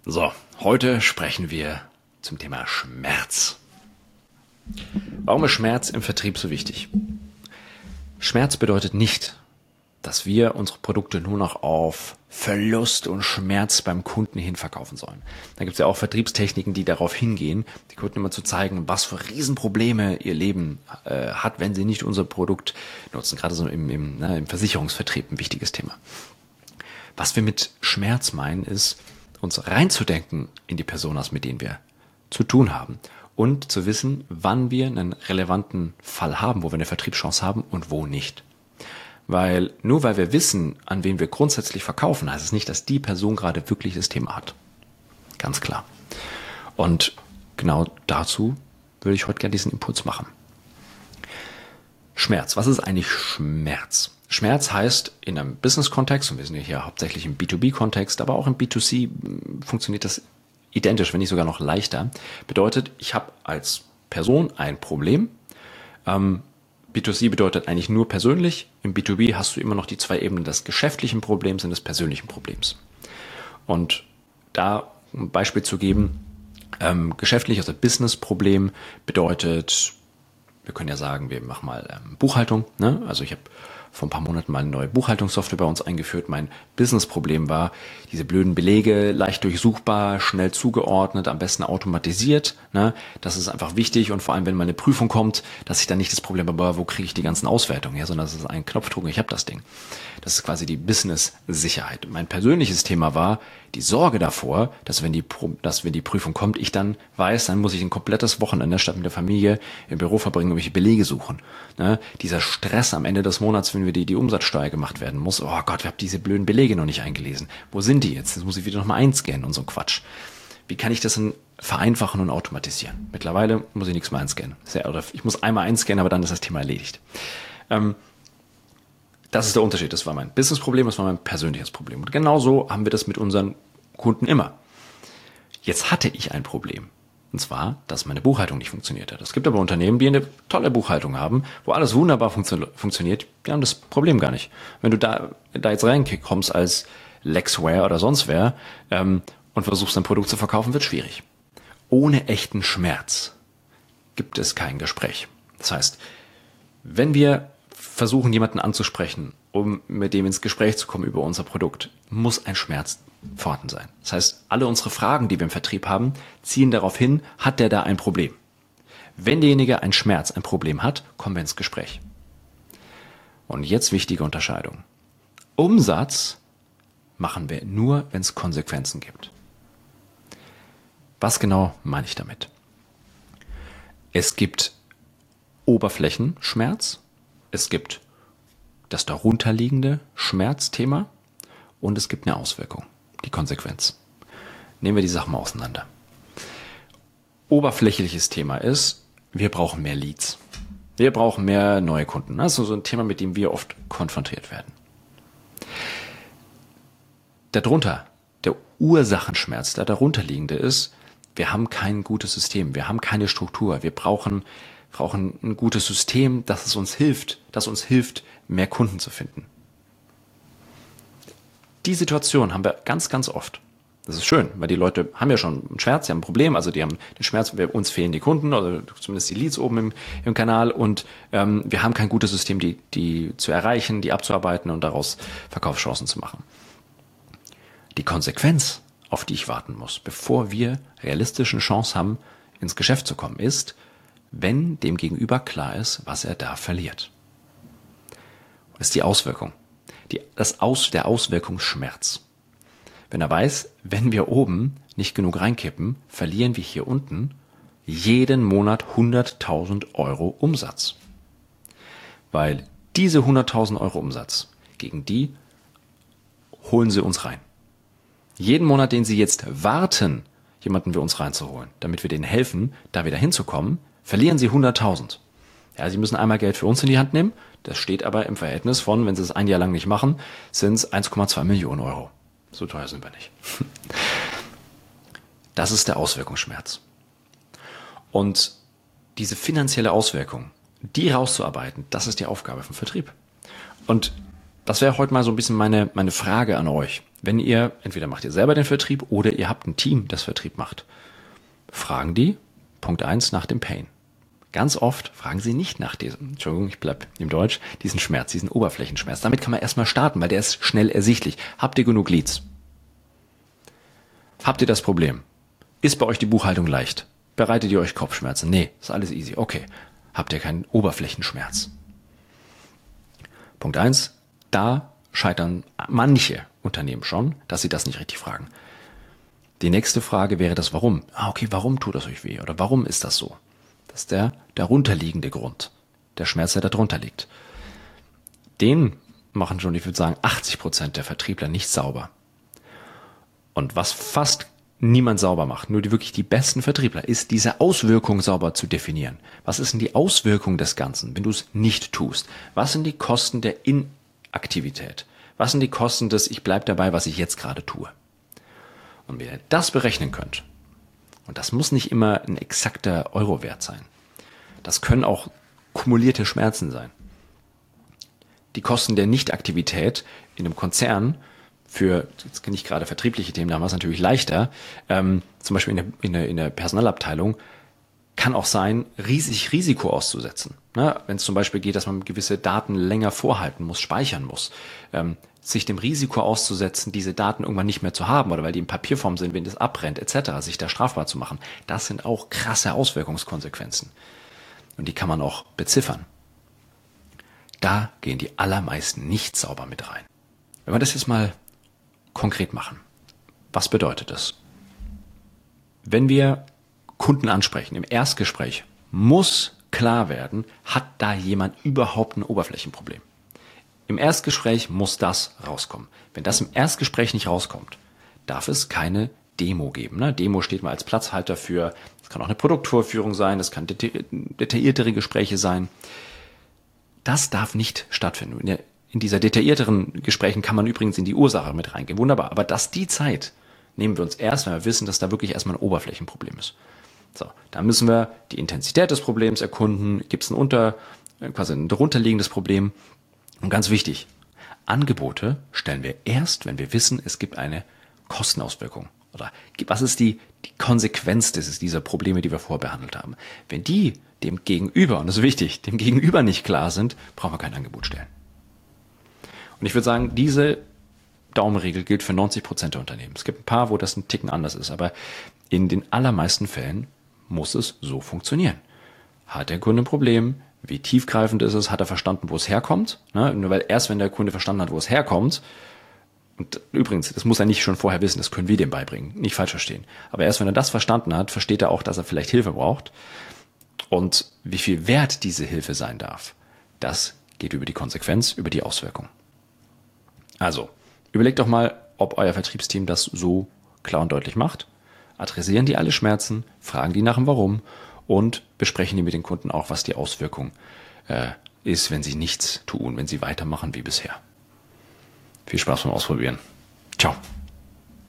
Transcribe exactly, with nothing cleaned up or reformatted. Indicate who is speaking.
Speaker 1: So, heute sprechen wir zum Thema Schmerz. Warum ist Schmerz im Vertrieb so wichtig? Schmerz bedeutet nicht, dass wir unsere Produkte nur noch auf Verlust und Schmerz beim Kunden hin verkaufen sollen. Da gibt es ja auch Vertriebstechniken, die darauf hingehen, die Kunden immer zu zeigen, was für Riesenprobleme ihr Leben äh, hat, wenn sie nicht unser Produkt nutzen. Gerade so im, im, ne, im Versicherungsvertrieb ein wichtiges Thema. Was wir mit Schmerz meinen, ist, uns reinzudenken in die Personas, mit denen wir zu tun haben und zu wissen, wann wir einen relevanten Fall haben, wo wir eine Vertriebschance haben und wo nicht. Weil nur weil wir wissen, an wen wir grundsätzlich verkaufen, heißt es nicht, dass die Person gerade wirklich das Thema hat. Ganz klar. Und genau dazu würde ich heute gerne diesen Impuls machen. Schmerz. Was ist eigentlich Schmerz? Schmerz heißt in einem Business-Kontext, und wir sind ja hier hauptsächlich im B zwei B-Kontext, aber auch im B zwei C funktioniert das identisch, wenn nicht sogar noch leichter. Bedeutet, ich habe als Person ein Problem. Ähm, B zwei C bedeutet eigentlich nur persönlich. Im B zwei B hast du immer noch die zwei Ebenen des geschäftlichen Problems und des persönlichen Problems. Und da um ein Beispiel zu geben, ähm, geschäftlich, also Business-Problem bedeutet, wir können ja sagen, wir machen mal ähm, Buchhaltung. Ne? Also ich habe vor ein paar Monaten mal eine neue Buchhaltungssoftware bei uns eingeführt. Mein Businessproblem war, diese blöden Belege leicht durchsuchbar, schnell zugeordnet, am besten automatisiert. Ne? Das ist einfach wichtig und vor allem, wenn mal eine Prüfung kommt, dass ich dann nicht das Problem habe, wo kriege ich die ganzen Auswertungen her, sondern das ist ein Knopfdruck und ich habe das Ding. Das ist quasi die Business-Sicherheit. Mein persönliches Thema war die Sorge davor, dass wenn die, dass wenn die Prüfung kommt, ich dann weiß, dann muss ich ein komplettes Wochenende statt mit der Familie im Büro verbringen und welche Belege suchen. Ne? Dieser Stress am Ende des Monats, wenn wir die, die Umsatzsteuer gemacht werden muss, oh Gott, wir haben diese blöden Belege noch nicht eingelesen. Wo sind die jetzt? Jetzt muss ich wieder nochmal einscannen und so ein Quatsch. Wie kann ich das denn vereinfachen und automatisieren? Mittlerweile muss ich nichts mehr einscannen. Oder ich muss einmal einscannen, aber dann ist das Thema erledigt. Ähm, Das ist der Unterschied. Das war mein Businessproblem, das war mein persönliches Problem. Und genauso haben wir das mit unseren Kunden immer. Jetzt hatte ich ein Problem. Und zwar, dass meine Buchhaltung nicht funktioniert hat. Es gibt aber Unternehmen, die eine tolle Buchhaltung haben, wo alles wunderbar funktio- funktioniert. Die haben das Problem gar nicht. Wenn du da, da jetzt reinkommst als Lexware oder sonst wer ähm, und versuchst, ein Produkt zu verkaufen, wird schwierig. Ohne echten Schmerz gibt es kein Gespräch. Das heißt, wenn wir versuchen, jemanden anzusprechen, um mit dem ins Gespräch zu kommen über unser Produkt, muss ein Schmerz vorhanden sein. Das heißt, alle unsere Fragen, die wir im Vertrieb haben, ziehen darauf hin, hat der da ein Problem? Wenn derjenige ein Schmerz, ein Problem hat, kommen wir ins Gespräch. Und jetzt wichtige Unterscheidung. Umsatz machen wir nur, wenn es Konsequenzen gibt. Was genau meine ich damit? Es gibt Oberflächenschmerz, es gibt das darunterliegende Schmerzthema und es gibt eine Auswirkung, die Konsequenz. Nehmen wir die Sachen mal auseinander. Oberflächliches Thema ist, wir brauchen mehr Leads. Wir brauchen mehr neue Kunden. Das ist so ein Thema, mit dem wir oft konfrontiert werden. Darunter, der Ursachenschmerz, der darunterliegende ist, wir haben kein gutes System, wir haben keine Struktur, wir brauchen brauchen ein gutes System, das es uns hilft, das uns hilft, mehr Kunden zu finden. Die Situation haben wir ganz, ganz oft. Das ist schön, weil die Leute haben ja schon einen Schmerz, sie haben ein Problem, also die haben den Schmerz, uns fehlen die Kunden oder zumindest die Leads oben im, im Kanal und ähm, wir haben kein gutes System, die, die zu erreichen, die abzuarbeiten und daraus Verkaufschancen zu machen. Die Konsequenz, auf die ich warten muss, bevor wir realistische Chance haben, ins Geschäft zu kommen, ist, wenn dem Gegenüber klar ist, was er da verliert. Das ist die Auswirkung. Die, das Aus, der Auswirkungsschmerz. Wenn er weiß, wenn wir oben nicht genug reinkippen, verlieren wir hier unten jeden Monat hunderttausend Euro Umsatz. Weil diese hunderttausend Euro Umsatz, gegen die holen sie uns rein. Jeden Monat, den sie jetzt warten, jemanden für uns reinzuholen, damit wir denen helfen, da wieder hinzukommen, verlieren sie hunderttausend. Ja, sie müssen einmal Geld für uns in die Hand nehmen. Das steht aber im Verhältnis von, wenn sie es ein Jahr lang nicht machen, sind es eins Komma zwei Millionen Euro. So teuer sind wir nicht. Das ist der Auswirkungsschmerz. Und diese finanzielle Auswirkung, die rauszuarbeiten, das ist die Aufgabe vom Vertrieb. Und das wäre heute mal so ein bisschen meine, meine Frage an euch. Wenn ihr, entweder macht ihr selber den Vertrieb oder ihr habt ein Team, das Vertrieb macht, fragen die, Punkt eins, nach dem Pain. Ganz oft fragen sie nicht nach diesem, Entschuldigung, ich bleib im Deutsch, diesen Schmerz, diesen Oberflächenschmerz. Damit kann man erstmal starten, weil der ist schnell ersichtlich. Habt ihr genug Leads? Habt ihr das Problem? Ist bei euch die Buchhaltung leicht? Bereitet ihr euch Kopfschmerzen? Nee, ist alles easy. Okay. Habt ihr keinen Oberflächenschmerz? Punkt eins, da scheitern manche Unternehmen schon, dass sie das nicht richtig fragen. Die nächste Frage wäre das Warum. Ah, okay, warum tut das euch weh? Oder warum ist das so? Das ist der darunterliegende Grund. Der Schmerz, der darunter liegt. Den machen schon, ich würde sagen, achtzig Prozent der Vertriebler nicht sauber. Und was fast niemand sauber macht, nur die wirklich die besten Vertriebler, ist diese Auswirkung sauber zu definieren. Was ist denn die Auswirkung des Ganzen, wenn du es nicht tust? Was sind die Kosten der Inaktivität? Was sind die Kosten des Ich bleib dabei, was ich jetzt gerade tue? Und wenn ihr das berechnen könnt, und das muss nicht immer ein exakter Eurowert sein, das können auch kumulierte Schmerzen sein. Die Kosten der Nichtaktivität in einem Konzern für, jetzt kenne ich gerade vertriebliche Themen, da war es natürlich leichter, ähm, zum Beispiel in der, in, der, in der Personalabteilung, kann auch sein, riesig Risiko auszusetzen. Ne? Wenn es zum Beispiel geht, dass man gewisse Daten länger vorhalten muss, speichern muss, ähm, sich dem Risiko auszusetzen, diese Daten irgendwann nicht mehr zu haben oder weil die in Papierform sind, wenn das abbrennt et cetera, sich da strafbar zu machen, das sind auch krasse Auswirkungskonsequenzen. Und die kann man auch beziffern. Da gehen die allermeisten nicht sauber mit rein. Wenn wir das jetzt mal konkret machen, was bedeutet das? Wenn wir Kunden ansprechen, im Erstgespräch muss klar werden, hat da jemand überhaupt ein Oberflächenproblem. Im Erstgespräch muss das rauskommen. Wenn das im Erstgespräch nicht rauskommt, darf es keine Demo geben. Ne? Demo steht mal als Platzhalter für, es kann auch eine Produktvorführung sein, es kann deta- detailliertere Gespräche sein. Das darf nicht stattfinden. In, der, in dieser detaillierteren Gesprächen kann man übrigens in die Ursache mit reingehen. Wunderbar. Aber das, die Zeit nehmen wir uns erst, wenn wir wissen, dass da wirklich erstmal ein Oberflächenproblem ist. So, dann müssen wir die Intensität des Problems erkunden. Gibt es ein unter, quasi ein darunterliegendes Problem? Und ganz wichtig, Angebote stellen wir erst, wenn wir wissen, es gibt eine Kostenauswirkung. Oder was ist die, die Konsequenz dieses, dieser Probleme, die wir vorher behandelt haben? Wenn die dem Gegenüber, und das ist wichtig, dem Gegenüber nicht klar sind, brauchen wir kein Angebot stellen. Und ich würde sagen, diese Daumenregel gilt für neunzig Prozent der Unternehmen. Es gibt ein paar, wo das ein Ticken anders ist, aber in den allermeisten Fällen muss es so funktionieren. Hat der Kunde ein Problem? Wie tiefgreifend ist es? Hat er verstanden, wo es herkommt? Ne? Nur weil erst, wenn der Kunde verstanden hat, wo es herkommt, und übrigens, das muss er nicht schon vorher wissen, das können wir dem beibringen, nicht falsch verstehen. Aber erst, wenn er das verstanden hat, versteht er auch, dass er vielleicht Hilfe braucht. Und wie viel wert diese Hilfe sein darf, das geht über die Konsequenz, über die Auswirkung. Also, überlegt doch mal, ob euer Vertriebsteam das so klar und deutlich macht. Adressieren die alle Schmerzen, fragen die nach dem Warum und besprechen die mit den Kunden auch, was die Auswirkung äh, ist, wenn sie nichts tun, wenn sie weitermachen wie bisher. Viel Spaß beim Ausprobieren. Ciao.